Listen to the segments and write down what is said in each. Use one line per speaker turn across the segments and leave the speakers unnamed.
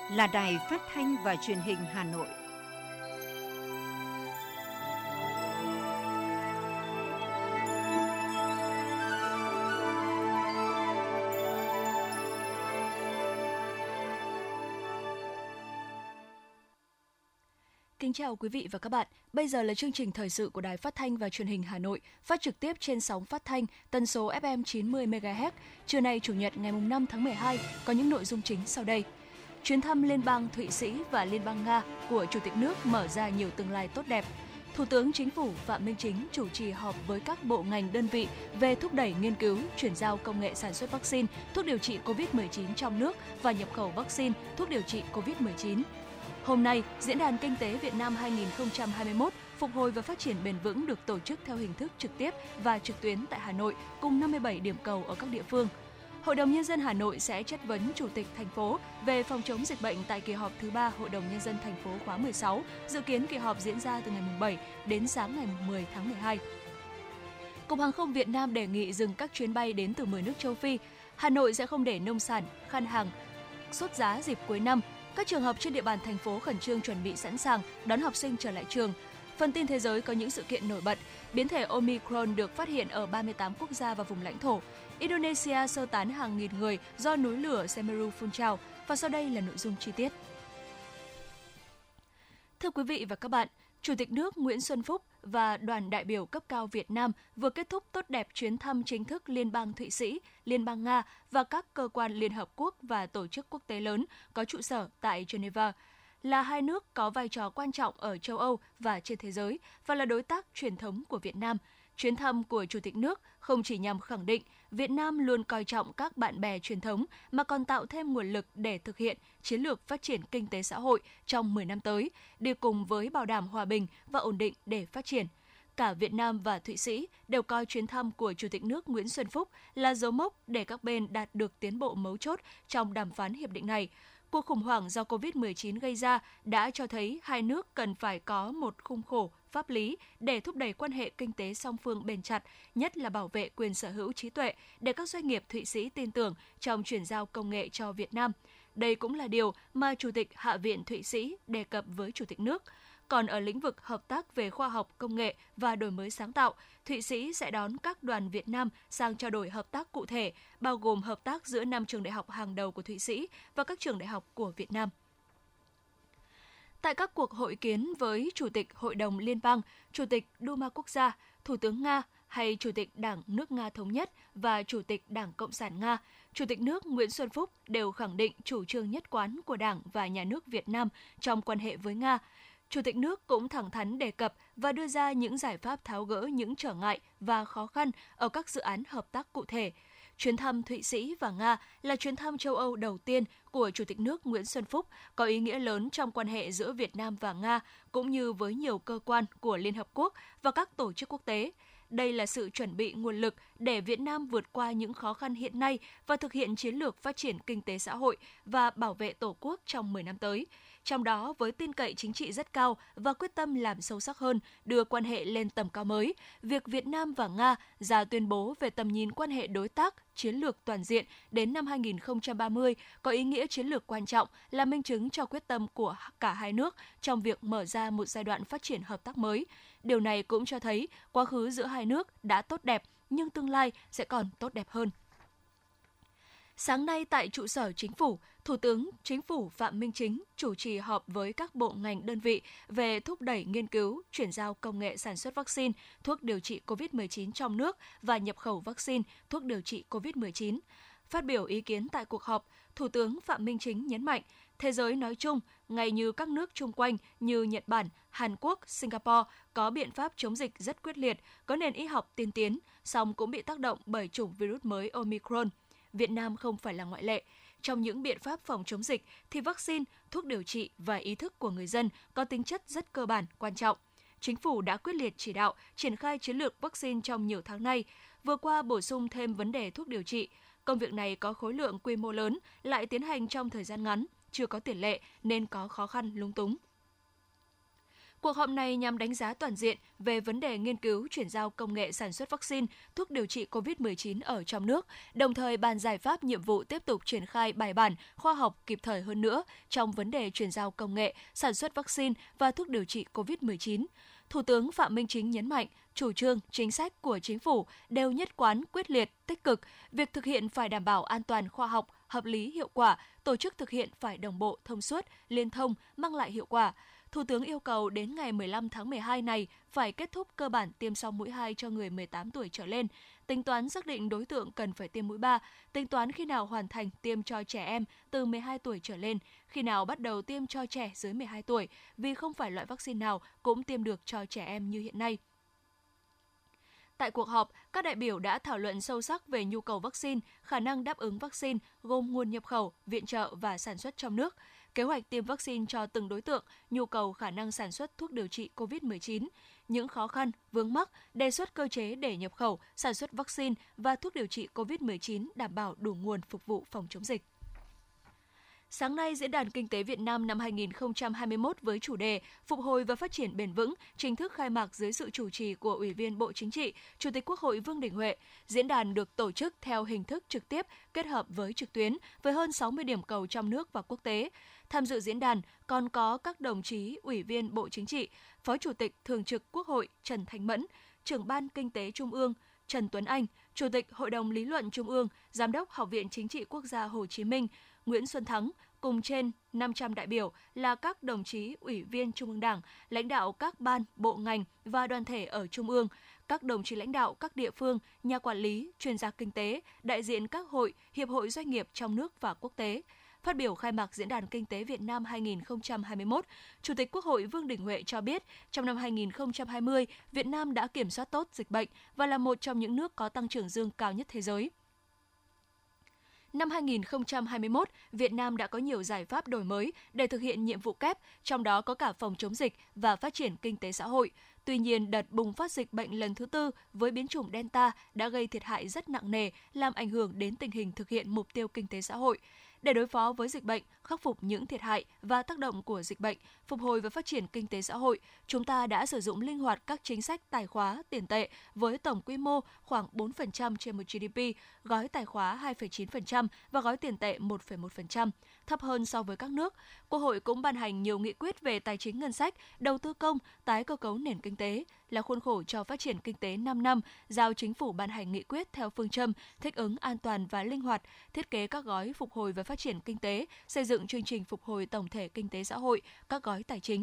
là Đài Phát thanh và Truyền hình Hà Nội.
Kính chào quý vị và các bạn. Bây giờ là chương trình thời sự của Đài Phát thanh và Truyền hình Hà Nội, phát trực tiếp trên sóng phát thanh tần số FM 90 MHz. Trưa nay Chủ nhật ngày 5 tháng 12 có những nội dung chính sau đây. Chuyến thăm Liên bang Thụy Sĩ và Liên bang Nga của Chủ tịch nước mở ra nhiều tương lai tốt đẹp. Thủ tướng Chính phủ Phạm Minh Chính chủ trì họp với các bộ ngành đơn vị về thúc đẩy nghiên cứu, chuyển giao công nghệ sản xuất vaccine, thuốc điều trị COVID-19 trong nước và nhập khẩu vaccine, thuốc điều trị COVID-19. Hôm nay, Diễn đàn Kinh tế Việt Nam 2021 phục hồi và phát triển bền vững được tổ chức theo hình thức trực tiếp và trực tuyến tại Hà Nội cùng 57 điểm cầu ở các địa phương. Hội đồng Nhân dân Hà Nội sẽ chất vấn Chủ tịch thành phố về phòng chống dịch bệnh tại kỳ họp thứ 3 Hội đồng Nhân dân thành phố khóa 16, dự kiến kỳ họp diễn ra từ ngày 7 đến sáng ngày 10 tháng 12. Cục Hàng không Việt Nam đề nghị dừng các chuyến bay đến từ 10 nước châu Phi. Hà Nội sẽ không để nông sản, khan hàng, sốt giá dịp cuối năm. Các trường học trên địa bàn thành phố khẩn trương chuẩn bị sẵn sàng đón học sinh trở lại trường. Phần tin thế giới có những sự kiện nổi bật. Biến thể Omicron được phát hiện ở 38 quốc gia và vùng lãnh thổ. Indonesia sơ tán hàng nghìn người do núi lửa Semeru phun trào. Và sau đây là nội dung chi tiết. Thưa quý vị và các bạn, Chủ tịch nước Nguyễn Xuân Phúc và đoàn đại biểu cấp cao Việt Nam vừa kết thúc tốt đẹp chuyến thăm chính thức Liên bang Thụy Sĩ, Liên bang Nga và các cơ quan Liên Hợp Quốc và tổ chức quốc tế lớn có trụ sở tại Geneva, là hai nước có vai trò quan trọng ở châu Âu và trên thế giới và là đối tác truyền thống của Việt Nam. Chuyến thăm của Chủ tịch nước không chỉ nhằm khẳng định Việt Nam luôn coi trọng các bạn bè truyền thống mà còn tạo thêm nguồn lực để thực hiện chiến lược phát triển kinh tế xã hội trong 10 năm tới, đi cùng với bảo đảm hòa bình và ổn định để phát triển. Cả Việt Nam và Thụy Sĩ đều coi chuyến thăm của Chủ tịch nước Nguyễn Xuân Phúc là dấu mốc để các bên đạt được tiến bộ mấu chốt trong đàm phán hiệp định này. Cuộc khủng hoảng do COVID-19 gây ra đã cho thấy hai nước cần phải có một khung khổ pháp lý để thúc đẩy quan hệ kinh tế song phương bền chặt, nhất là bảo vệ quyền sở hữu trí tuệ để các doanh nghiệp Thụy Sĩ tin tưởng trong chuyển giao công nghệ cho Việt Nam. Đây cũng là điều mà Chủ tịch Hạ viện Thụy Sĩ đề cập với Chủ tịch nước. Còn ở lĩnh vực hợp tác về khoa học, công nghệ và đổi mới sáng tạo, Thụy Sĩ sẽ đón các đoàn Việt Nam sang trao đổi hợp tác cụ thể, bao gồm hợp tác giữa 5 trường đại học hàng đầu của Thụy Sĩ và các trường đại học của Việt Nam. Tại các cuộc hội kiến với Chủ tịch Hội đồng Liên bang, Chủ tịch Duma Quốc gia, Thủ tướng Nga hay Chủ tịch Đảng nước Nga Thống nhất và Chủ tịch Đảng Cộng sản Nga, Chủ tịch nước Nguyễn Xuân Phúc đều khẳng định chủ trương nhất quán của Đảng và Nhà nước Việt Nam trong quan hệ với Nga. Chủ tịch nước cũng thẳng thắn đề cập và đưa ra những giải pháp tháo gỡ những trở ngại và khó khăn ở các dự án hợp tác cụ thể. Chuyến thăm Thụy Sĩ và Nga là chuyến thăm châu Âu đầu tiên của Chủ tịch nước Nguyễn Xuân Phúc, có ý nghĩa lớn trong quan hệ giữa Việt Nam và Nga, cũng như với nhiều cơ quan của Liên Hợp Quốc và các tổ chức quốc tế. Đây là sự chuẩn bị nguồn lực để Việt Nam vượt qua những khó khăn hiện nay và thực hiện chiến lược phát triển kinh tế xã hội và bảo vệ Tổ quốc trong 10 năm tới. Trong đó, với tin cậy chính trị rất cao và quyết tâm làm sâu sắc hơn, đưa quan hệ lên tầm cao mới, việc Việt Nam và Nga ra tuyên bố về tầm nhìn quan hệ đối tác, chiến lược toàn diện đến năm 2030 có ý nghĩa chiến lược quan trọng, là minh chứng cho quyết tâm của cả hai nước trong việc mở ra một giai đoạn phát triển hợp tác mới. Điều này cũng cho thấy quá khứ giữa hai nước đã tốt đẹp, nhưng tương lai sẽ còn tốt đẹp hơn. Sáng nay tại trụ sở Chính phủ, Thủ tướng Chính phủ Phạm Minh Chính chủ trì họp với các bộ ngành đơn vị về thúc đẩy nghiên cứu, chuyển giao công nghệ sản xuất vaccine, thuốc điều trị COVID-19 trong nước và nhập khẩu vaccine, thuốc điều trị COVID-19. Phát biểu ý kiến tại cuộc họp, Thủ tướng Phạm Minh Chính nhấn mạnh, thế giới nói chung, ngay như các nước chung quanh như Nhật Bản, Hàn Quốc, Singapore có biện pháp chống dịch rất quyết liệt, có nền y học tiên tiến, song cũng bị tác động bởi chủng virus mới Omicron. Việt Nam không phải là ngoại lệ. Trong những biện pháp phòng chống dịch thì vaccine, thuốc điều trị và ý thức của người dân có tính chất rất cơ bản, quan trọng. Chính phủ đã quyết liệt chỉ đạo, triển khai chiến lược vaccine trong nhiều tháng nay, vừa qua bổ sung thêm vấn đề thuốc điều trị. Công việc này có khối lượng quy mô lớn, lại tiến hành trong thời gian ngắn, chưa có tiền lệ nên có khó khăn lúng túng. Cuộc họp này nhằm đánh giá toàn diện về vấn đề nghiên cứu chuyển giao công nghệ sản xuất vaccine, thuốc điều trị COVID-19 ở trong nước, đồng thời bàn giải pháp nhiệm vụ tiếp tục triển khai bài bản, khoa học kịp thời hơn nữa trong vấn đề chuyển giao công nghệ, sản xuất vaccine và thuốc điều trị COVID-19. Thủ tướng Phạm Minh Chính nhấn mạnh, chủ trương, chính sách của chính phủ đều nhất quán, quyết liệt, tích cực, việc thực hiện phải đảm bảo an toàn khoa học, hợp lý, hiệu quả, tổ chức thực hiện phải đồng bộ, thông suốt, liên thông, mang lại hiệu quả. Thủ tướng yêu cầu đến ngày 15 tháng 12 này phải kết thúc cơ bản tiêm xong mũi 2 cho người 18 tuổi trở lên, tính toán xác định đối tượng cần phải tiêm mũi 3, tính toán khi nào hoàn thành tiêm cho trẻ em từ 12 tuổi trở lên, khi nào bắt đầu tiêm cho trẻ dưới 12 tuổi, vì không phải loại vaccine nào cũng tiêm được cho trẻ em như hiện nay. Tại cuộc họp, các đại biểu đã thảo luận sâu sắc về nhu cầu vaccine, khả năng đáp ứng vaccine, gồm nguồn nhập khẩu, viện trợ và sản xuất trong nước, kế hoạch tiêm vaccine cho từng đối tượng, nhu cầu khả năng sản xuất thuốc điều trị COVID-19, những khó khăn, vướng mắc, đề xuất cơ chế để nhập khẩu, sản xuất vaccine và thuốc điều trị COVID-19 đảm bảo đủ nguồn phục vụ phòng chống dịch. Sáng nay, Diễn đàn Kinh tế Việt Nam năm 2021 với chủ đề Phục hồi và phát triển bền vững chính thức khai mạc dưới sự chủ trì của Ủy viên Bộ Chính trị, Chủ tịch Quốc hội Vương Đình Huệ. Diễn đàn được tổ chức theo hình thức trực tiếp kết hợp với trực tuyến với hơn 60 điểm cầu trong nước và quốc tế. Tham dự diễn đàn còn có các đồng chí Ủy viên Bộ Chính trị, Phó Chủ tịch Thường trực Quốc hội Trần Thanh Mẫn, Trưởng ban Kinh tế Trung ương Trần Tuấn Anh, Chủ tịch Hội đồng Lý luận Trung ương, Giám đốc Học viện Chính trị Quốc gia Hồ Chí Minh Nguyễn Xuân Thắng, cùng trên 500 đại biểu là các đồng chí Ủy viên Trung ương Đảng, lãnh đạo các ban, bộ ngành và đoàn thể ở Trung ương, các đồng chí lãnh đạo các địa phương, nhà quản lý, chuyên gia kinh tế, đại diện các hội, hiệp hội doanh nghiệp trong nước và quốc tế. Phát biểu khai mạc Diễn đàn Kinh tế Việt Nam 2021, Chủ tịch Quốc hội Vương Đình Huệ cho biết, trong năm 2020, Việt Nam đã kiểm soát tốt dịch bệnh và là một trong những nước có tăng trưởng dương cao nhất thế giới. Năm 2021, Việt Nam đã có nhiều giải pháp đổi mới để thực hiện nhiệm vụ kép, trong đó có cả phòng chống dịch và phát triển kinh tế xã hội. Tuy nhiên, đợt bùng phát dịch bệnh lần thứ tư với biến chủng Delta đã gây thiệt hại rất nặng nề, làm ảnh hưởng đến tình hình thực hiện mục tiêu kinh tế xã hội. Để đối phó với dịch bệnh, khắc phục những thiệt hại và tác động của dịch bệnh, phục hồi và phát triển kinh tế xã hội, chúng ta đã sử dụng linh hoạt các chính sách tài khóa, tiền tệ với tổng quy mô khoảng 4% trên một GDP, gói tài khóa 2,9% và gói tiền tệ 1,1%, thấp hơn so với các nước. Quốc hội cũng ban hành nhiều nghị quyết về tài chính ngân sách, đầu tư công, tái cơ cấu nền kinh tế, là khuôn khổ cho phát triển kinh tế 5 năm, giao chính phủ ban hành nghị quyết theo phương châm thích ứng an toàn và linh hoạt, thiết kế các gói phục hồi và phát triển kinh tế, xây dựng chương trình phục hồi tổng thể kinh tế xã hội, các gói tài chính.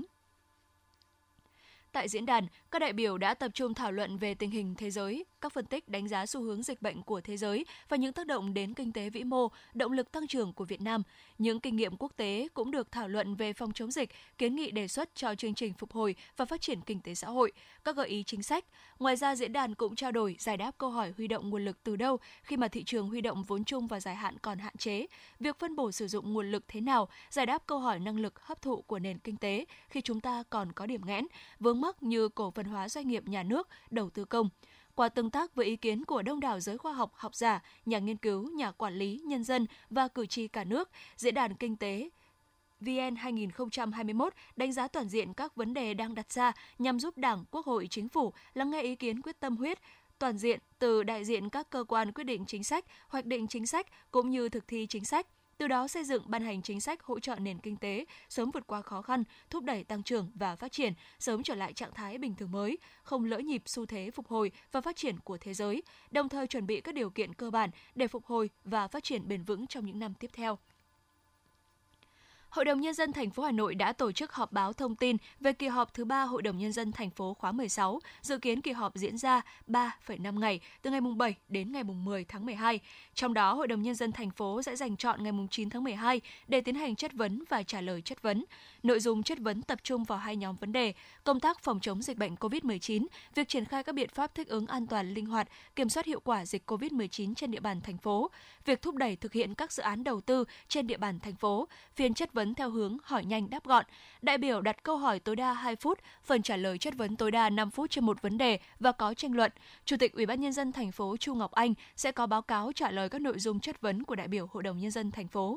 Tại diễn đàn, các đại biểu đã tập trung thảo luận về tình hình thế giới, các phân tích đánh giá xu hướng dịch bệnh của thế giới và những tác động đến kinh tế vĩ mô, động lực tăng trưởng của Việt Nam. Những kinh nghiệm quốc tế cũng được thảo luận về phòng chống dịch, kiến nghị đề xuất cho chương trình phục hồi và phát triển kinh tế xã hội, các gợi ý chính sách. Ngoài ra, diễn đàn cũng trao đổi, giải đáp câu hỏi huy động nguồn lực từ đâu khi mà thị trường huy động vốn chung và dài hạn còn hạn chế, việc phân bổ sử dụng nguồn lực thế nào, giải đáp câu hỏi năng lực hấp thụ của nền kinh tế khi chúng ta còn có điểm nghẽn, vướng mắc như cổ phần hóa doanh nghiệp nhà nước, đầu tư công. Qua tương tác với ý kiến của đông đảo giới khoa học, học giả, nhà nghiên cứu, nhà quản lý, nhân dân và cử tri cả nước, Diễn đàn Kinh tế VN 2021 đánh giá toàn diện các vấn đề đang đặt ra nhằm giúp Đảng, Quốc hội, Chính phủ lắng nghe ý kiến quyết tâm huyết, toàn diện từ đại diện các cơ quan quyết định chính sách, hoạch định chính sách cũng như thực thi chính sách. Từ đó xây dựng ban hành chính sách hỗ trợ nền kinh tế sớm vượt qua khó khăn, thúc đẩy tăng trưởng và phát triển, sớm trở lại trạng thái bình thường mới, không lỡ nhịp xu thế phục hồi và phát triển của thế giới, đồng thời chuẩn bị các điều kiện cơ bản để phục hồi và phát triển bền vững trong những năm tiếp theo. Hội đồng Nhân dân thành phố Hà Nội đã tổ chức họp báo thông tin về kỳ họp thứ 3 Hội đồng Nhân dân thành phố khóa 16, dự kiến kỳ họp diễn ra 3,5 ngày, từ ngày 7 đến ngày 10 tháng 12. Trong đó, Hội đồng Nhân dân thành phố sẽ dành chọn ngày 9 tháng 12 để tiến hành chất vấn và trả lời chất vấn. Nội dung chất vấn tập trung vào hai nhóm vấn đề: công tác phòng chống dịch bệnh COVID-19, việc triển khai các biện pháp thích ứng an toàn, linh hoạt, kiểm soát hiệu quả dịch COVID-19 trên địa bàn thành phố, việc thúc đẩy thực hiện các dự án đầu tư trên địa bàn thành phố. Phiên chất vấn theo hướng hỏi nhanh đáp gọn. Đại biểu đặt câu hỏi tối đa 2 phút, phần trả lời chất vấn tối đa 5 phút trên một vấn đề và có tranh luận. Chủ tịch Ủy ban Nhân dân thành phố Chu Ngọc Anh sẽ có báo cáo trả lời các nội dung chất vấn của đại biểu Hội đồng Nhân dân thành phố.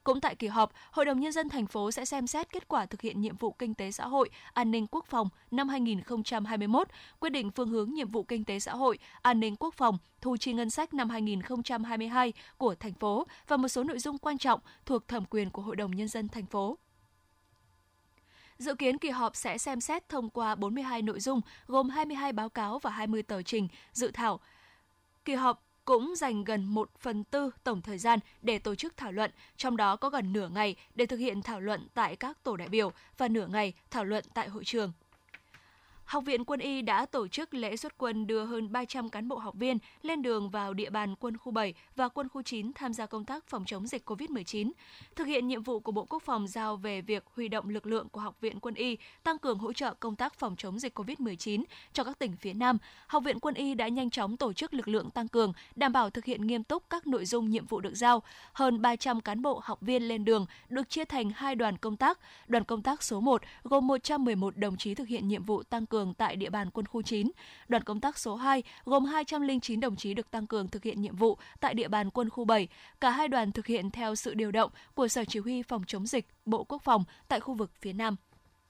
Cũng tại kỳ họp, Hội đồng Nhân dân thành phố sẽ xem xét kết quả thực hiện nhiệm vụ kinh tế xã hội, an ninh quốc phòng năm 2021, quyết định phương hướng nhiệm vụ kinh tế xã hội, an ninh quốc phòng, thu chi ngân sách năm 2022 của thành phố và một số nội dung quan trọng thuộc thẩm quyền của Hội đồng Nhân dân thành phố. Dự kiến kỳ họp sẽ xem xét thông qua 42 nội dung, gồm 22 báo cáo và 20 tờ trình, dự thảo. Kỳ họp cũng dành gần 1/4 tổng thời gian để tổ chức thảo luận, trong đó có gần nửa ngày để thực hiện thảo luận tại các tổ đại biểu và nửa ngày thảo luận tại hội trường. Học viện Quân y đã tổ chức lễ xuất quân đưa hơn 300 cán bộ học viên lên đường vào địa bàn quân khu 7 và quân khu 9 tham gia công tác phòng chống dịch COVID-19. Thực hiện nhiệm vụ của Bộ Quốc phòng giao về việc huy động lực lượng của Học viện Quân y tăng cường hỗ trợ công tác phòng chống dịch COVID-19 cho các tỉnh phía Nam, Học viện Quân y đã nhanh chóng tổ chức lực lượng tăng cường, đảm bảo thực hiện nghiêm túc các nội dung nhiệm vụ được giao. Hơn 300 cán bộ học viên lên đường được chia thành 2 đoàn công tác. Đoàn công tác số 1 gồm 111 đồng chí thực hiện nhiệm vụ tăng cường tại địa bàn quân khu 9. Đoàn công tác số 2 gồm 209 đồng chí được tăng cường thực hiện nhiệm vụ tại địa bàn quân khu 7. Cả hai đoàn thực hiện theo sự điều động của Sở Chỉ huy Phòng chống dịch, Bộ Quốc phòng tại khu vực phía Nam.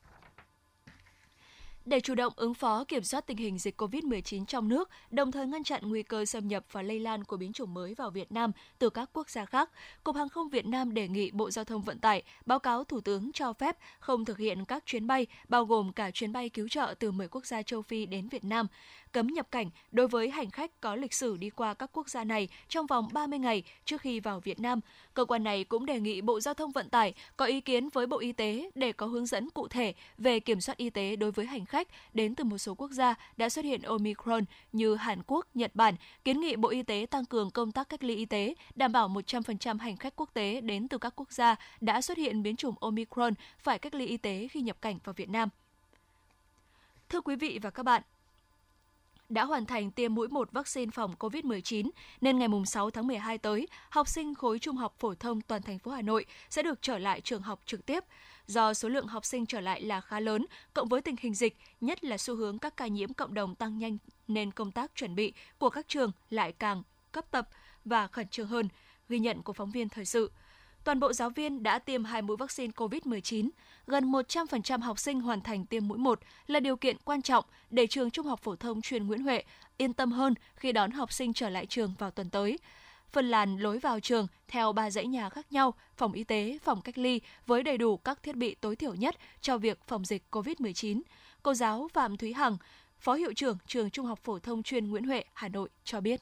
Để chủ động ứng phó kiểm soát tình hình dịch COVID-19 trong nước, đồng thời ngăn chặn nguy cơ xâm nhập và lây lan của biến chủng mới vào Việt Nam từ các quốc gia khác, Cục Hàng không Việt Nam đề nghị Bộ Giao thông Vận tải báo cáo Thủ tướng cho phép không thực hiện các chuyến bay, bao gồm cả chuyến bay cứu trợ từ 10 quốc gia châu Phi đến Việt Nam, cấm nhập cảnh đối với hành khách có lịch sử đi qua các quốc gia này trong vòng 30 ngày trước khi vào Việt Nam. Cơ quan này cũng đề nghị Bộ Giao thông Vận tải có ý kiến với Bộ Y tế để có hướng dẫn cụ thể về kiểm soát y tế đối với hành khách đến từ một số quốc gia đã xuất hiện Omicron như Hàn Quốc, Nhật Bản, kiến nghị Bộ Y tế tăng cường công tác cách ly y tế, đảm bảo 100% hành khách quốc tế đến từ các quốc gia đã xuất hiện biến chủng Omicron phải cách ly y tế khi nhập cảnh vào Việt Nam. Thưa quý vị và các bạn, đã hoàn thành tiêm mũi 1 vaccine phòng COVID-19 nên ngày 6 tháng 12 tới, học sinh khối trung học phổ thông toàn thành phố Hà Nội sẽ được trở lại trường học trực tiếp. Do số lượng học sinh trở lại là khá lớn, cộng với tình hình dịch, nhất là xu hướng các ca nhiễm cộng đồng tăng nhanh nên công tác chuẩn bị của các trường lại càng cấp tập và khẩn trương hơn, ghi nhận của phóng viên thời sự. Toàn bộ giáo viên đã tiêm 2 mũi vaccine COVID-19. Gần 100% học sinh hoàn thành tiêm mũi 1 là điều kiện quan trọng để trường Trung học phổ thông chuyên Nguyễn Huệ yên tâm hơn khi đón học sinh trở lại trường vào tuần tới. Phân làn lối vào trường theo 3 dãy nhà khác nhau, phòng y tế, phòng cách ly với đầy đủ các thiết bị tối thiểu nhất cho việc phòng dịch COVID-19. Cô giáo Phạm Thúy Hằng, Phó Hiệu trưởng trường Trung học phổ thông chuyên Nguyễn Huệ, Hà Nội cho biết.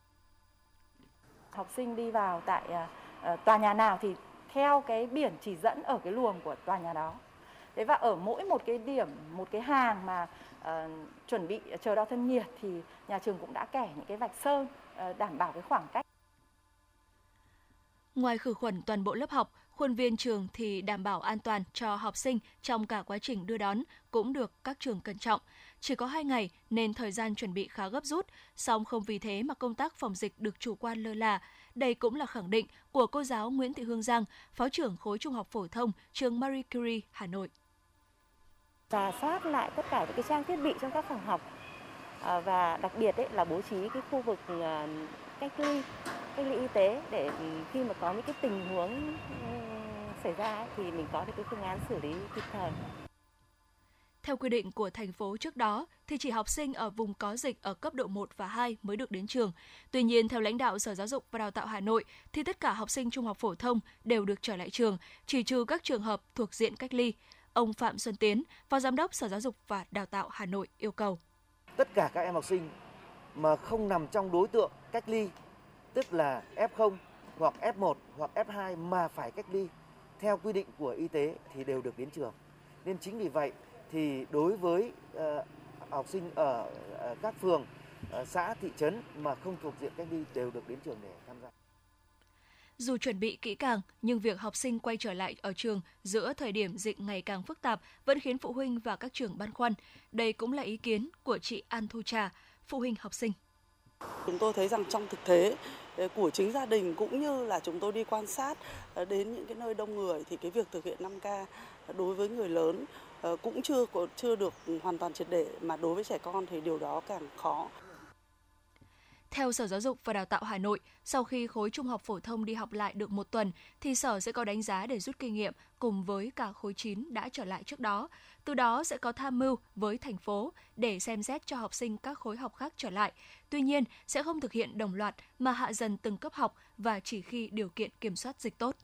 Học sinh đi vào tại tòa nhà nào thì theo cái biển chỉ dẫn ở cái luồng của tòa nhà đó. Thế và ở mỗi một cái điểm, một cái hàng mà chuẩn bị chờ đo thân nhiệt thì nhà trường cũng đã kẻ những cái vạch sơn đảm bảo cái khoảng cách.
Ngoài khử khuẩn toàn bộ lớp học, khuôn viên trường thì đảm bảo an toàn cho học sinh trong cả quá trình đưa đón cũng được các trường cẩn trọng. Chỉ có 2 ngày nên thời gian chuẩn bị khá gấp rút, song không vì thế mà công tác phòng dịch được chủ quan lơ là. Đây cũng là khẳng định của cô giáo Nguyễn Thị Hương Giang, Phó trưởng khối Trung học phổ thông trường Marie Curie, Hà Nội.
Rà soát lại tất cả những cái trang thiết bị trong các phòng học và đặc biệt là bố trí cái khu vực cách ly y tế để khi mà có những cái tình huống xảy ra thì mình có được cái phương án xử lý kịp thời.
Theo quy định của thành phố trước đó, thì chỉ học sinh ở vùng có dịch ở cấp độ 1 và 2 mới được đến trường. Tuy nhiên, theo lãnh đạo Sở Giáo dục và Đào tạo Hà Nội, thì tất cả học sinh trung học phổ thông đều được trở lại trường, chỉ trừ các trường hợp thuộc diện cách ly. Ông Phạm Xuân Tiến, Phó Giám đốc Sở Giáo dục và Đào tạo Hà Nội yêu cầu.
Tất cả các em học sinh mà không nằm trong đối tượng cách ly, tức là F0 hoặc F1 hoặc F2 mà phải cách ly theo quy định của y tế thì đều được đến trường. Nên chính vì vậy thì đối với học sinh ở các phường, xã, thị trấn mà không thuộc diện cách ly đều được đến trường để tham gia.
Dù chuẩn bị kỹ càng, nhưng việc học sinh quay trở lại ở trường giữa thời điểm dịch ngày càng phức tạp vẫn khiến phụ huynh và các trường băn khoăn. Đây cũng là ý kiến của chị An Thu Trà, phụ huynh học sinh.
Chúng tôi thấy rằng trong thực tế của chính gia đình cũng như là chúng tôi đi quan sát đến những cái nơi đông người thì cái việc thực hiện 5K đối với người lớn cũng chưa được hoàn toàn triệt để, mà đối với trẻ con thì điều đó càng khó.
Theo Sở Giáo dục và Đào tạo Hà Nội, sau khi khối trung học phổ thông đi học lại được một tuần, thì Sở sẽ có đánh giá để rút kinh nghiệm cùng với cả khối 9 đã trở lại trước đó. Từ đó sẽ có tham mưu với thành phố để xem xét cho học sinh các khối học khác trở lại. Tuy nhiên, sẽ không thực hiện đồng loạt mà hạ dần từng cấp học và chỉ khi điều kiện kiểm soát dịch tốt.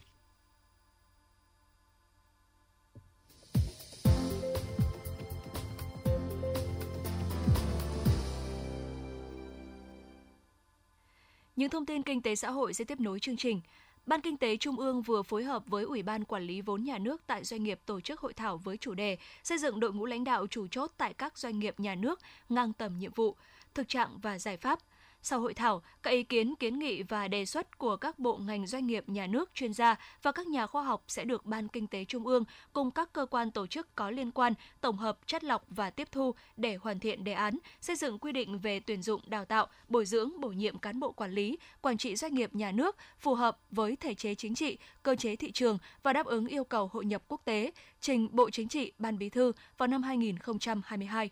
Những thông tin kinh tế xã hội sẽ tiếp nối chương trình. Ban Kinh tế Trung ương vừa phối hợp với Ủy ban Quản lý vốn nhà nước tại doanh nghiệp tổ chức hội thảo với chủ đề xây dựng đội ngũ lãnh đạo chủ chốt tại các doanh nghiệp nhà nước ngang tầm nhiệm vụ, thực trạng và giải pháp. Sau hội thảo, các ý kiến, kiến nghị và đề xuất của các bộ ngành doanh nghiệp nhà nước, chuyên gia và các nhà khoa học sẽ được Ban Kinh tế Trung ương cùng các cơ quan tổ chức có liên quan tổng hợp, chắt lọc và tiếp thu để hoàn thiện đề án, xây dựng quy định về tuyển dụng, đào tạo, bồi dưỡng, bổ nhiệm cán bộ quản lý, quản trị doanh nghiệp nhà nước phù hợp với thể chế chính trị, cơ chế thị trường và đáp ứng yêu cầu hội nhập quốc tế, trình Bộ Chính trị, Ban Bí thư vào năm 2022.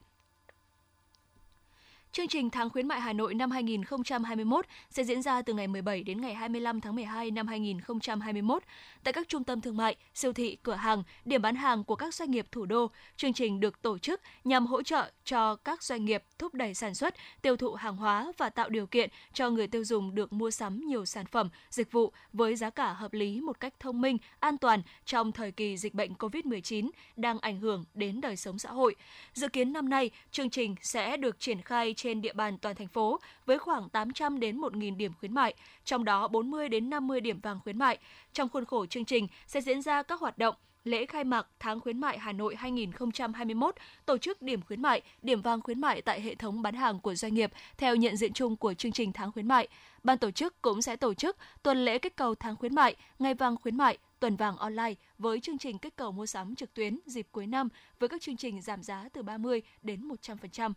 Chương trình Tháng khuyến mại Hà Nội năm 2021 sẽ diễn ra từ ngày 17 đến ngày 25 tháng 12 năm 2021 tại các trung tâm thương mại, siêu thị, cửa hàng, điểm bán hàng của các doanh nghiệp thủ đô. Chương trình được tổ chức nhằm hỗ trợ cho các doanh nghiệp thúc đẩy sản xuất, tiêu thụ hàng hóa và tạo điều kiện cho người tiêu dùng được mua sắm nhiều sản phẩm, dịch vụ với giá cả hợp lý một cách thông minh, an toàn trong thời kỳ dịch bệnh COVID-19 đang ảnh hưởng đến đời sống xã hội. Dự kiến năm nay, chương trình sẽ được triển khai trên địa bàn toàn thành phố với khoảng 800 đến 1.000 điểm khuyến mại, trong đó 40 đến 50 điểm vàng khuyến mại. Trong khuôn khổ chương trình sẽ diễn ra các hoạt động lễ khai mạc Tháng khuyến mại Hà Nội 2021, tổ chức điểm khuyến mại, điểm vàng khuyến mại tại hệ thống bán hàng của doanh nghiệp theo nhận diện chung của chương trình Tháng khuyến mại. Ban tổ chức cũng sẽ tổ chức tuần lễ kích cầu Tháng khuyến mại, ngày vàng khuyến mại, tuần vàng online với chương trình kích cầu mua sắm trực tuyến dịp cuối năm với các chương trình giảm giá từ 30 đến 100%.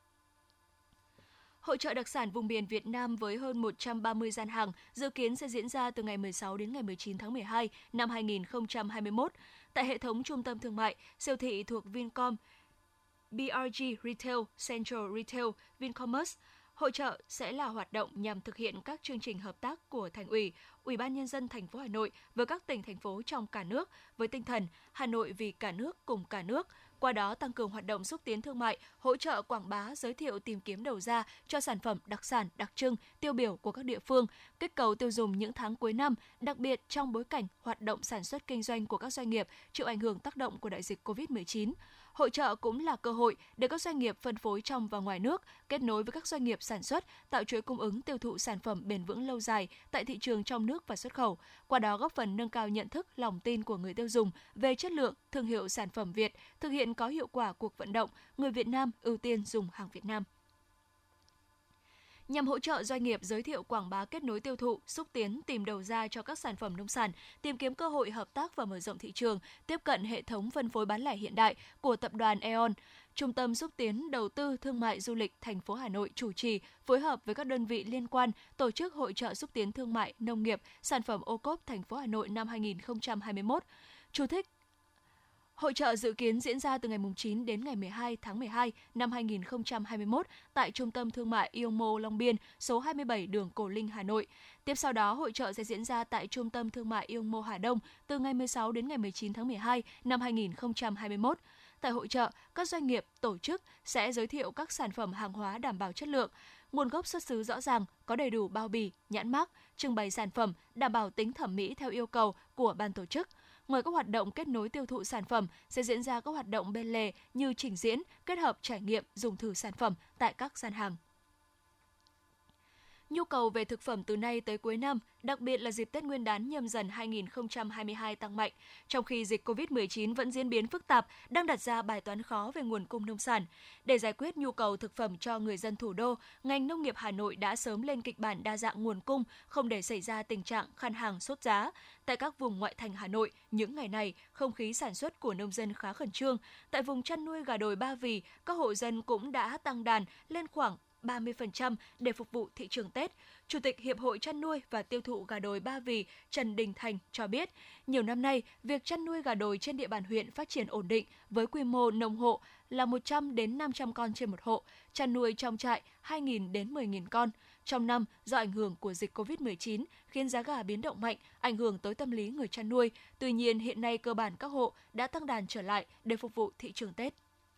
Hội chợ đặc sản vùng miền Việt Nam với hơn 130 gian hàng dự kiến sẽ diễn ra từ ngày 16 đến ngày 19 tháng 12 năm 2021 tại hệ thống trung tâm thương mại, siêu thị thuộc Vincom, BRG Retail, Central Retail, Vincommerce. Hội chợ sẽ là hoạt động nhằm thực hiện các chương trình hợp tác của Thành ủy, Ủy ban Nhân dân thành phố Hà Nội với các tỉnh, thành phố trong cả nước với tinh thần Hà Nội vì cả nước cùng cả nước. Qua đó tăng cường hoạt động xúc tiến thương mại, hỗ trợ quảng bá, giới thiệu tìm kiếm đầu ra cho sản phẩm đặc sản, đặc trưng, tiêu biểu của các địa phương, kích cầu tiêu dùng những tháng cuối năm, đặc biệt trong bối cảnh hoạt động sản xuất kinh doanh của các doanh nghiệp chịu ảnh hưởng tác động của đại dịch COVID-19. Hội chợ cũng là cơ hội để các doanh nghiệp phân phối trong và ngoài nước kết nối với các doanh nghiệp sản xuất, tạo chuỗi cung ứng tiêu thụ sản phẩm bền vững lâu dài tại thị trường trong nước và xuất khẩu. Qua đó góp phần nâng cao nhận thức, lòng tin của người tiêu dùng về chất lượng, thương hiệu sản phẩm Việt, thực hiện có hiệu quả cuộc vận động người Việt Nam ưu tiên dùng hàng Việt Nam. Nhằm hỗ trợ doanh nghiệp giới thiệu quảng bá kết nối tiêu thụ, xúc tiến tìm đầu ra cho các sản phẩm nông sản, tìm kiếm cơ hội hợp tác và mở rộng thị trường, tiếp cận hệ thống phân phối bán lẻ hiện đại của tập đoàn Aeon, Trung tâm xúc tiến đầu tư thương mại du lịch thành phố Hà Nội chủ trì phối hợp với các đơn vị liên quan tổ chức hội chợ xúc tiến thương mại nông nghiệp, sản phẩm ô cốp thành phố Hà Nội năm 2021. Chú thích: Hội chợ dự kiến diễn ra từ ngày 9 đến ngày 12 tháng 12 năm 2021 tại Trung tâm Thương mại Iomo Long Biên, số 27 đường Cổ Linh, Hà Nội. Tiếp sau đó, hội chợ sẽ diễn ra tại Trung tâm Thương mại Iomo Hà Đông từ ngày 16 đến ngày 19 tháng 12 năm 2021. Tại hội chợ, các doanh nghiệp, tổ chức sẽ giới thiệu các sản phẩm hàng hóa đảm bảo chất lượng, nguồn gốc xuất xứ rõ ràng, có đầy đủ bao bì, nhãn mác, trưng bày sản phẩm, đảm bảo tính thẩm mỹ theo yêu cầu của ban tổ chức. Ngoài các hoạt động kết nối tiêu thụ sản phẩm, sẽ diễn ra các hoạt động bên lề như trình diễn, kết hợp trải nghiệm dùng thử sản phẩm tại các gian hàng. Nhu cầu về thực phẩm từ nay tới cuối năm, đặc biệt là dịp Tết Nguyên đán Nhâm Dần 2022 tăng mạnh, trong khi dịch COVID-19 vẫn diễn biến phức tạp, đang đặt ra bài toán khó về nguồn cung nông sản. Để giải quyết nhu cầu thực phẩm cho người dân thủ đô, ngành nông nghiệp Hà Nội đã sớm lên kịch bản đa dạng nguồn cung, không để xảy ra tình trạng khan hàng sốt giá. Tại các vùng ngoại thành Hà Nội, những ngày này, không khí sản xuất của nông dân khá khẩn trương. Tại vùng chăn nuôi gà đồi Ba Vì, các hộ dân cũng đã tăng đàn lên khoảng 30% để phục vụ thị trường Tết. Chủ tịch Hiệp hội chăn nuôi và tiêu thụ gà đồi Ba Vì Trần Đình Thành cho biết, nhiều năm nay, việc chăn nuôi gà đồi trên địa bàn huyện phát triển ổn định với quy mô nông hộ là 100 đến 500 con trên một hộ, chăn nuôi trong trại 2.000 đến 10.000 con. Trong năm, do ảnh hưởng của dịch COVID-19 khiến giá gà biến động mạnh, ảnh hưởng tới tâm lý người chăn nuôi. Tuy nhiên, hiện nay cơ bản các hộ đã tăng đàn trở lại để phục vụ thị trường Tết.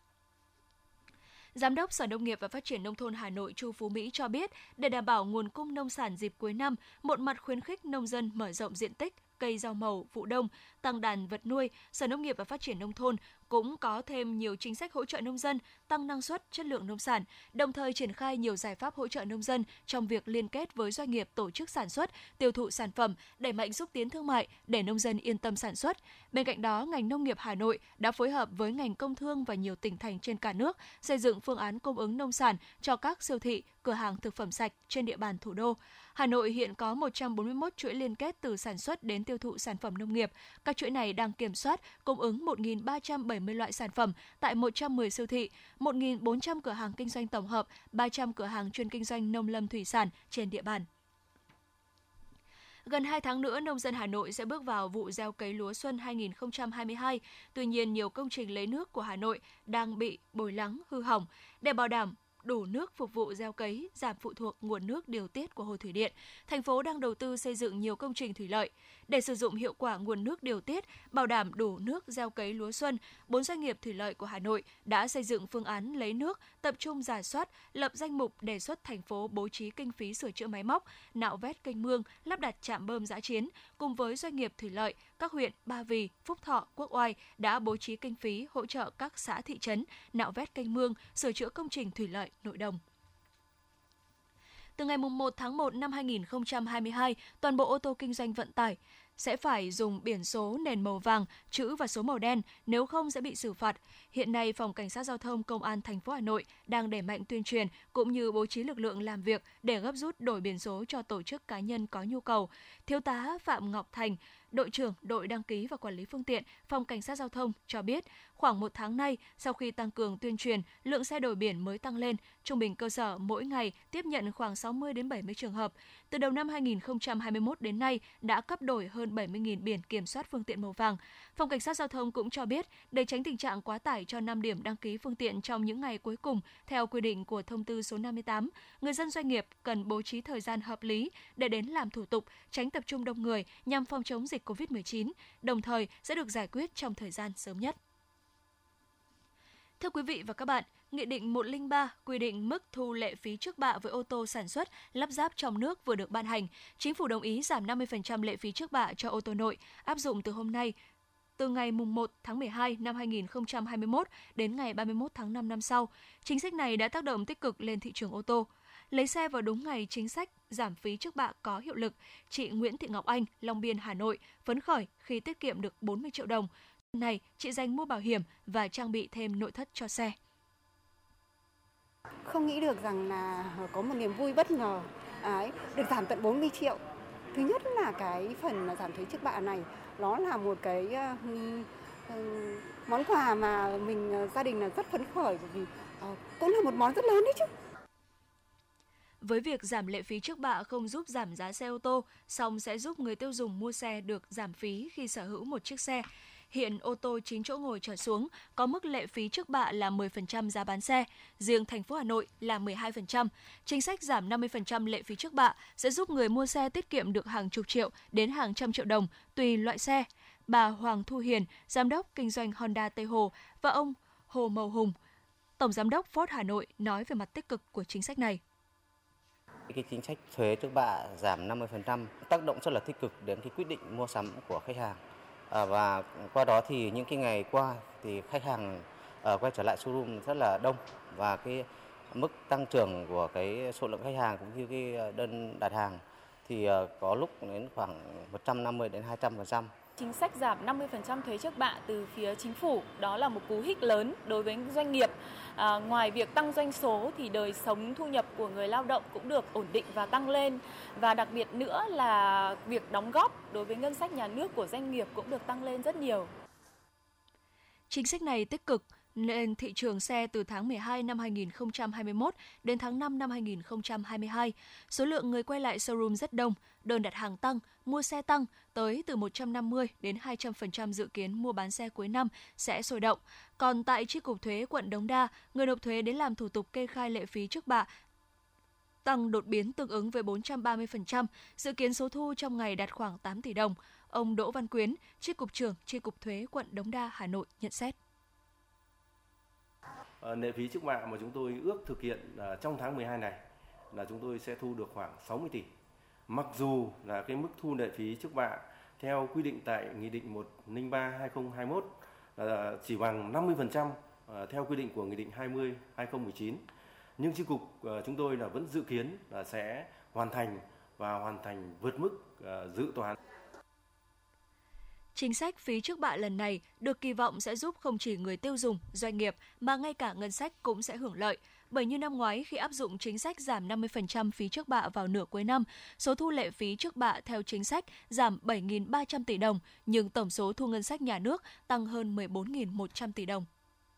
Giám đốc Sở Nông nghiệp và Phát triển Nông thôn Hà Nội Chu Phú Mỹ cho biết, để đảm bảo nguồn cung nông sản dịp cuối năm, một mặt khuyến khích nông dân mở rộng diện tích cây rau màu vụ đông, tăng đàn vật nuôi, Sở Nông nghiệp và Phát triển Nông thôn cũng có thêm nhiều chính sách hỗ trợ nông dân, tăng năng suất, chất lượng nông sản, đồng thời triển khai nhiều giải pháp hỗ trợ nông dân trong việc liên kết với doanh nghiệp tổ chức sản xuất, tiêu thụ sản phẩm, đẩy mạnh xúc tiến thương mại để nông dân yên tâm sản xuất. Bên cạnh đó, ngành nông nghiệp Hà Nội đã phối hợp với ngành công thương và nhiều tỉnh thành trên cả nước xây dựng phương án cung ứng nông sản cho các siêu thị, cửa hàng thực phẩm sạch trên địa bàn thủ đô. Hà Nội hiện có 141 chuỗi liên kết từ sản xuất đến tiêu thụ sản phẩm nông nghiệp. Các chuỗi này đang kiểm soát cung ứng 1.370 loại sản phẩm tại 110 siêu thị, 1.400 cửa hàng kinh doanh tổng hợp, 300 cửa hàng chuyên kinh doanh nông lâm thủy sản trên địa bàn. Gần 2 tháng nữa, nông dân Hà Nội sẽ bước vào vụ gieo cấy lúa xuân 2022. Tuy nhiên, nhiều công trình lấy nước của Hà Nội đang bị bồi lắng, hư hỏng. Để bảo đảm đủ nước phục vụ gieo cấy, giảm phụ thuộc nguồn nước điều tiết của hồ thủy điện, thành phố đang đầu tư xây dựng nhiều công trình thủy lợi. Để sử dụng hiệu quả nguồn nước điều tiết, bảo đảm đủ nước gieo cấy lúa xuân, 4 doanh nghiệp thủy lợi của Hà Nội đã xây dựng phương án lấy nước, tập trung rà soát, lập danh mục đề xuất thành phố bố trí kinh phí sửa chữa máy móc, nạo vét kênh mương, lắp đặt trạm bơm dã chiến. Cùng với doanh nghiệp thủy lợi, các huyện Ba Vì, Phúc Thọ, Quốc Oai đã bố trí kinh phí hỗ trợ các xã thị trấn nạo vét kênh mương, sửa chữa công trình thủy lợi nội đồng. Từ ngày 1 tháng 1 năm 2022, toàn bộ ô tô kinh doanh vận tải sẽ phải dùng biển số nền màu vàng, chữ và số màu đen, nếu không sẽ bị xử phạt. Hiện nay, Phòng Cảnh sát Giao thông Công an thành phố Hà Nội đang đẩy mạnh tuyên truyền cũng như bố trí lực lượng làm việc để gấp rút đổi biển số cho tổ chức cá nhân có nhu cầu. Thiếu tá Phạm Ngọc Thành, đội trưởng đội đăng ký và quản lý phương tiện, Phòng Cảnh sát Giao thông cho biết, khoảng 1 tháng nay, sau khi tăng cường tuyên truyền, lượng xe đổi biển mới tăng lên, trung bình cơ sở mỗi ngày tiếp nhận khoảng 60 đến 70 trường hợp. Từ đầu năm 2021 đến nay đã cấp đổi hơn 70.000 biển kiểm soát phương tiện màu vàng. Phòng Cảnh sát Giao thông cũng cho biết, để tránh tình trạng quá tải cho 5 điểm đăng ký phương tiện trong những ngày cuối cùng, theo quy định của thông tư số 58, người dân doanh nghiệp cần bố trí thời gian hợp lý để đến làm thủ tục, tránh tập trung đông người nhằm phòng chống dịch COVID-19, đồng thời sẽ được giải quyết trong thời gian sớm nhất. Thưa quý vị và các bạn, Nghị định 103 quy định mức thu lệ phí trước bạ với ô tô sản xuất, lắp ráp trong nước vừa được ban hành. Chính phủ đồng ý giảm 50% lệ phí trước bạ cho ô tô nội, áp dụng từ hôm nay, từ ngày 1 tháng 12 năm 2021 đến ngày 31 tháng 5 năm sau. Chính sách này đã tác động tích cực lên thị trường ô tô. Lấy xe vào đúng ngày chính sách giảm phí trước bạ có hiệu lực, chị Nguyễn Thị Ngọc Anh, Long Biên, Hà Nội phấn khởi khi tiết kiệm được 40 triệu đồng. Lần này, chị dành mua bảo hiểm và trang bị thêm nội thất cho xe.
Không nghĩ được rằng là có một niềm vui bất ngờ được giảm tận 40 triệu. Thứ nhất là cái phần giảm thuế trước bạ này, nó là một cái món quà mà gia đình là rất phấn khởi, bởi vì cũng là một món rất lớn đấy chứ.
Với việc giảm lệ phí trước bạ không giúp giảm giá xe ô tô, song sẽ giúp người tiêu dùng mua xe được giảm phí khi sở hữu một chiếc xe. Hiện ô tô 9 chỗ ngồi trở xuống có mức lệ phí trước bạ là 10% giá bán xe, riêng thành phố Hà Nội là 12%. Chính sách giảm 50% lệ phí trước bạ sẽ giúp người mua xe tiết kiệm được hàng chục triệu đến hàng trăm triệu đồng tùy loại xe. Bà Hoàng Thu Hiền, giám đốc kinh doanh Honda Tây Hồ và ông Hồ Mầu Hùng, tổng giám đốc Ford Hà Nội nói về mặt tích cực của chính sách này.
Cái chính sách thuế trước bạ giảm 50% tác động rất là tích cực đến cái quyết định mua sắm của khách hàng. Và qua đó thì những cái ngày qua thì khách hàng quay trở lại showroom rất là đông, và cái mức tăng trưởng của cái số lượng khách hàng cũng như cái đơn đặt hàng thì có lúc đến khoảng 150 đến 200%.
Chính sách giảm 50% thuế trước bạ từ phía chính phủ, đó là một cú hích lớn đối với doanh nghiệp. Ngoài việc tăng doanh số thì đời sống thu nhập của người lao động cũng được ổn định và tăng lên. Và đặc biệt nữa là việc đóng góp đối với ngân sách nhà nước của doanh nghiệp cũng được tăng lên rất nhiều.
Chính sách này tích cực lên thị trường xe từ tháng 12 năm 2021 đến tháng 5 năm 2022. Số lượng người quay lại showroom rất đông, đơn đặt hàng tăng, mua xe tăng tới từ 150 đến 200% dự kiến mua bán xe cuối năm sẽ sôi động. Còn tại Chi cục Thuế quận Đống Đa, người nộp thuế đến làm thủ tục kê khai lệ phí trước bạ tăng đột biến tương ứng với 430%, dự kiến số thu trong ngày đạt khoảng 8 tỷ đồng. Ông Đỗ Văn Quyến, Chi cục trưởng Chi cục Thuế quận Đống Đa, Hà Nội nhận xét.
Lệ phí trước bạ mà chúng tôi ước thực hiện trong tháng 12 này là chúng tôi sẽ thu được khoảng 60 tỷ. Mặc dù là cái mức thu lệ phí trước bạ theo quy định tại Nghị định 103/2021 là chỉ bằng 50% theo quy định của Nghị định 20/2019. Nhưng Chi cục chúng tôi là vẫn dự kiến là sẽ hoàn thành vượt mức dự toán.
Chính sách phí trước bạ lần này được kỳ vọng sẽ giúp không chỉ người tiêu dùng, doanh nghiệp mà ngay cả ngân sách cũng sẽ hưởng lợi. Bởi như năm ngoái khi áp dụng chính sách giảm 50% phí trước bạ vào nửa cuối năm, số thu lệ phí trước bạ theo chính sách giảm 7.300 tỷ đồng, nhưng tổng số thu ngân sách nhà nước tăng hơn 14.100 tỷ đồng.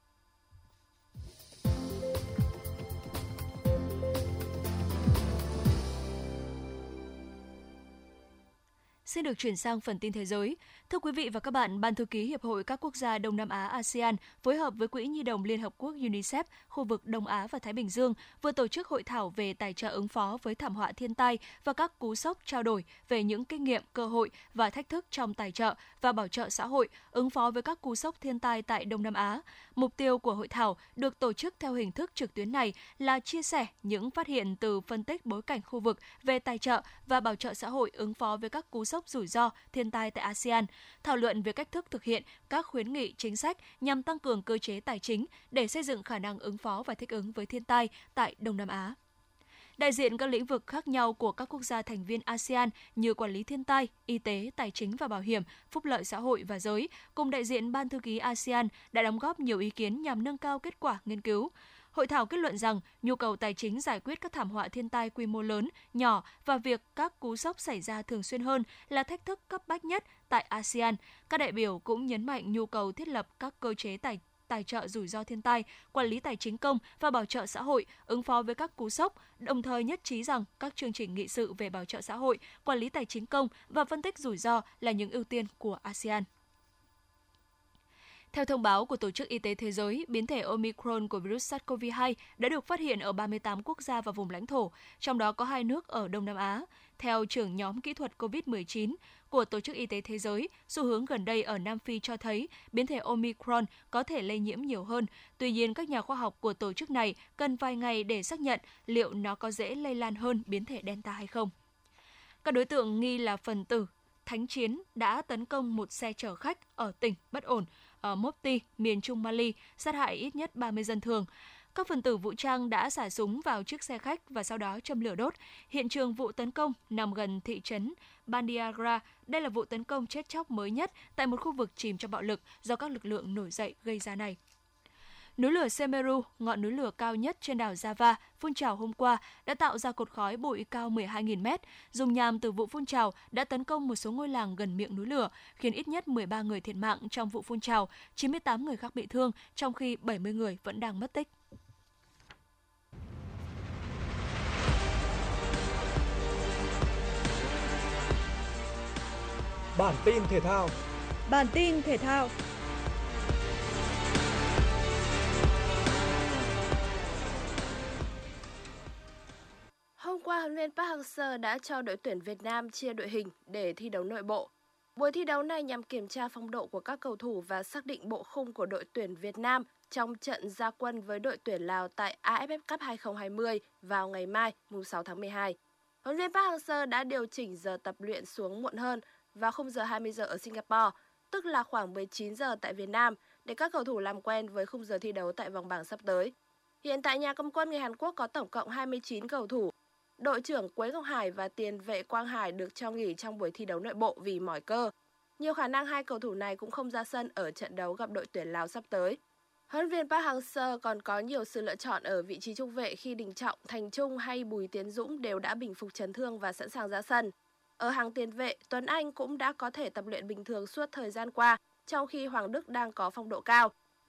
Xin được chuyển sang phần tin thế giới. Thưa quý vị và các bạn, Ban thư ký Hiệp hội các quốc gia Đông Nam Á ASEAN phối hợp với Quỹ Nhi đồng Liên Hợp Quốc UNICEF khu vực Đông Á và Thái Bình Dương vừa tổ chức hội thảo về tài trợ ứng phó với thảm họa thiên tai và các cú sốc, trao đổi về những kinh nghiệm, cơ hội và thách thức trong tài trợ và bảo trợ xã hội ứng phó với các cú sốc thiên tai tại Đông Nam Á. Mục tiêu của hội thảo được tổ chức theo hình thức trực tuyến này là chia sẻ những phát hiện từ phân tích bối cảnh khu vực về tài trợ và bảo trợ xã hội ứng phó với các cú sốc rủi ro thiên tai tại ASEAN, thảo luận về cách thức thực hiện các khuyến nghị chính sách nhằm tăng cường cơ chế tài chính để xây dựng khả năng ứng phó và thích ứng với thiên tai tại Đông Nam Á. Đại diện các lĩnh vực khác nhau của các quốc gia thành viên ASEAN như quản lý thiên tai, y tế, tài chính và bảo hiểm, phúc lợi xã hội và giới, cùng đại diện Ban thư ký ASEAN đã đóng góp nhiều ý kiến nhằm nâng cao kết quả nghiên cứu. Hội thảo kết luận rằng nhu cầu tài chính giải quyết các thảm họa thiên tai quy mô lớn, nhỏ và việc các cú sốc xảy ra thường xuyên hơn là thách thức cấp bách nhất tại ASEAN. Các đại biểu cũng nhấn mạnh nhu cầu thiết lập các cơ chế tài trợ rủi ro thiên tai, quản lý tài chính công và bảo trợ xã hội, ứng phó với các cú sốc, đồng thời nhất trí rằng các chương trình nghị sự về bảo trợ xã hội, quản lý tài chính công và phân tích rủi ro là những ưu tiên của ASEAN. Theo thông báo của Tổ chức Y tế Thế giới, biến thể Omicron của virus SARS-CoV-2 đã được phát hiện ở 38 quốc gia và vùng lãnh thổ, trong đó có 2 nước ở Đông Nam Á. Theo trưởng nhóm kỹ thuật COVID-19 của Tổ chức Y tế Thế giới, xu hướng gần đây ở Nam Phi cho thấy biến thể Omicron có thể lây nhiễm nhiều hơn. Tuy nhiên, các nhà khoa học của tổ chức này cần vài ngày để xác nhận liệu nó có dễ lây lan hơn biến thể Delta hay không. Các đối tượng nghi là phần tử thánh chiến đã tấn công một xe chở khách ở tỉnh bất ổn ở Mopti, miền trung Mali, sát hại ít nhất 30 dân thường. Các phần tử vũ trang đã xả súng vào chiếc xe khách và sau đó châm lửa đốt. Hiện trường vụ tấn công nằm gần thị trấn Bandiagra. Đây là vụ tấn công chết chóc mới nhất tại một khu vực chìm trong bạo lực do các lực lượng nổi dậy gây ra này. Núi lửa Semeru, ngọn núi lửa cao nhất trên đảo Java, phun trào hôm qua đã tạo ra cột khói bụi cao 12.000 mét. Dung nham từ vụ phun trào đã tấn công một số ngôi làng gần miệng núi lửa, khiến ít nhất 13 người thiệt mạng trong vụ phun trào, 98 người khác bị thương, trong khi 70 người vẫn đang mất tích.
Bản tin thể thao.
Hôm qua, huấn luyện viên Park Hang-seo đã cho đội tuyển Việt Nam chia đội hình để thi đấu nội bộ. Buổi thi đấu này nhằm kiểm tra phong độ của các cầu thủ và xác định bộ khung của đội tuyển Việt Nam trong trận ra quân với đội tuyển Lào tại AFF Cup 2020 vào ngày mai, mùng 6 tháng 12. Huấn luyện viên Park Hang-seo đã điều chỉnh giờ tập luyện xuống muộn hơn vào khung giờ 20 giờ ở Singapore, tức là khoảng 19 giờ tại Việt Nam, để các cầu thủ làm quen với khung giờ thi đấu tại vòng bảng sắp tới. Hiện tại nhà cầm quân người Hàn Quốc có tổng cộng 29 cầu thủ. Đội trưởng Quế Ngọc Hải và tiền vệ Quang Hải được cho nghỉ trong buổi thi đấu nội bộ vì mỏi cơ. Nhiều khả năng hai cầu thủ này cũng không ra sân ở trận đấu gặp đội tuyển Lào sắp tới. Huấn luyện viên Park Hang-seo còn có nhiều sự lựa chọn ở vị trí trung vệ khi Đình Trọng, Thành Trung hay Bùi Tiến Dũng đều đã bình phục chấn thương và sẵn sàng ra sân. Ở hàng tiền vệ, Tuấn Anh cũng đã có thể tập luyện bình thường suốt thời gian qua, trong khi Hoàng Đức đang có phong độ cao.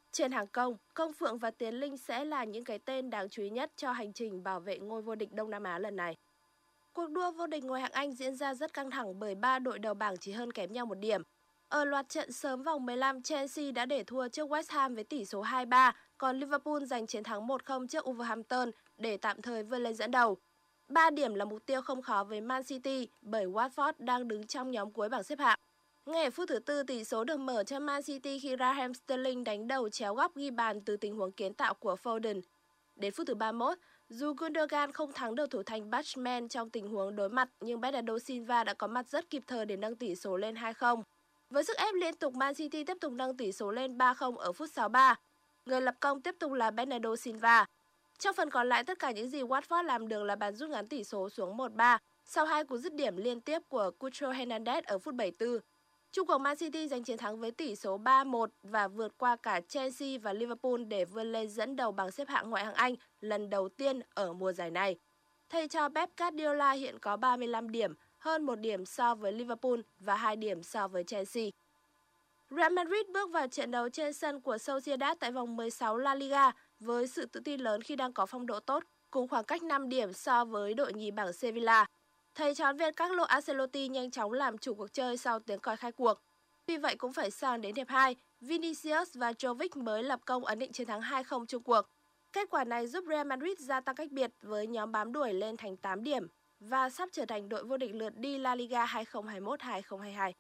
Trên hàng công, Công Phượng và Tiến Linh sẽ là những cái tên đáng chú ý nhất cho hành trình bảo vệ ngôi vô địch Đông Nam Á lần này. Cuộc đua vô địch ngoại hạng Anh diễn ra rất căng thẳng bởi 3 đội đầu bảng chỉ hơn kém nhau một điểm. Ở loạt trận sớm vòng 15, Chelsea đã để thua trước West Ham với tỷ số 2-3, còn Liverpool giành chiến thắng 1-0 trước Wolverhampton để tạm thời vươn lên dẫn đầu. 3 điểm là mục tiêu không khó với Man City bởi Watford đang đứng trong nhóm cuối bảng xếp hạng. Ngay ở phút thứ 4, tỷ số được mở cho Man City khi Raheem Sterling đánh đầu chéo góc ghi bàn từ tình huống kiến tạo của Foden. Đến phút thứ 31, dù Gundogan không thắng được thủ thành Bachmann trong tình huống đối mặt, nhưng Bernardo Silva đã có mặt rất kịp thời để nâng tỷ số lên 2-0. Với sức ép liên tục, Man City tiếp tục nâng tỷ số lên 3-0 ở phút 63. Người lập công tiếp tục là Bernardo Silva. Trong phần còn lại, tất cả những gì Watford làm được là bàn rút ngắn tỷ số xuống 1-3 sau 2 cú dứt điểm liên tiếp của Cucho Hernandez ở phút 74. Chung cuộc Man City giành chiến thắng với tỷ số 3-1 và vượt qua cả Chelsea và Liverpool để vươn lên dẫn đầu bảng xếp hạng ngoại hạng Anh lần đầu tiên ở mùa giải này. Thầy trò Pep Guardiola hiện có 35 điểm, hơn 1 điểm so với Liverpool và 2 điểm so với Chelsea. Real Madrid bước vào trận đấu trên sân của Sociedad tại vòng 16 La Liga với sự tự tin lớn khi đang có phong độ tốt, cùng khoảng cách 5 điểm so với đội nhì bảng Sevilla. Thầy trò viên Carlo Ancelotti nhanh chóng làm chủ cuộc chơi sau tiếng còi khai cuộc. Tuy vậy cũng phải sang đến hiệp 2, Vinicius và Jovic mới lập công ấn định chiến thắng 2-0 chung cuộc. Kết quả này giúp Real Madrid gia tăng cách biệt với nhóm bám đuổi lên thành 8 điểm và sắp trở thành đội vô địch lượt đi La Liga 2021-2022.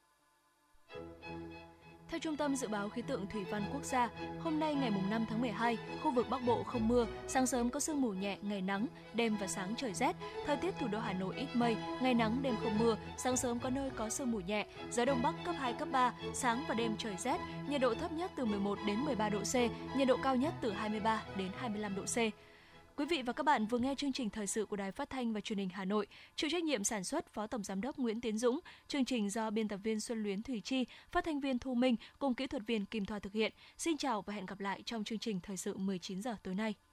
Theo Trung tâm Dự báo Khí tượng Thủy văn Quốc gia, hôm nay ngày 5 tháng 12, khu vực Bắc Bộ không mưa, sáng sớm có sương mù nhẹ, ngày nắng, đêm và sáng trời rét. Thời tiết thủ đô Hà Nội ít mây, ngày nắng, đêm không mưa, sáng sớm có nơi có sương mù nhẹ, gió Đông Bắc cấp 2, cấp 3, sáng và đêm trời rét, nhiệt độ thấp nhất từ 11 đến 13 độ C, nhiệt độ cao nhất từ 23 đến 25 độ C. Quý vị và các bạn vừa nghe chương trình thời sự của Đài Phát thanh và Truyền hình Hà Nội, chịu trách nhiệm sản xuất Phó Tổng giám đốc Nguyễn Tiến Dũng, chương trình do biên tập viên Xuân Luyến Thủy Chi, phát thanh viên Thu Minh cùng kỹ thuật viên Kim Thoa thực hiện. Xin chào và hẹn gặp lại trong chương trình thời sự 19 giờ tối nay.